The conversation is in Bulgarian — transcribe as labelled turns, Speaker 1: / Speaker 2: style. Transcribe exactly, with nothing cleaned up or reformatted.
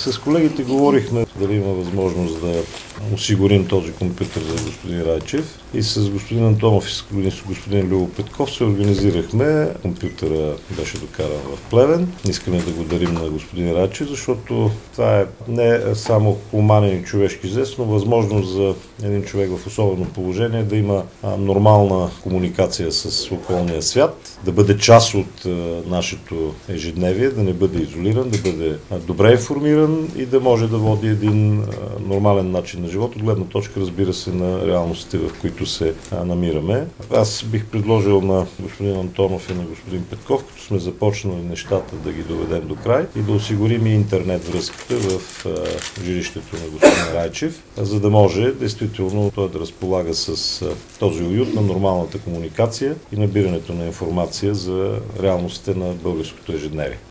Speaker 1: С колегите говорихме дали има възможност да осигурим този компютър за господин Райчев и с господин Антонов и с господин Любо Петков се организирахме. Компютъра беше докаран в Плевен. Искаме да го дарим на господин Райчев, защото това е не само хуманен и човешки жест, но възможност за един човек в особено положение да има нормална комуникация с околния свят, да бъде част от нашето ежедневие, да не бъде изолиран, да бъде добре информиран и да може да води един нормален начин на живот, от гледна точка, разбира се, на реалностите, в които се намираме. Аз бих предложил на господин Антонов и на господин Петков, като сме започнали нещата, да ги доведем до край и да осигурим и интернет връзката в жилището на господин Райчев, за да може действително той да разполага с този уют на нормалната комуникация и набирането на информация за реалностите на българското ежедневие.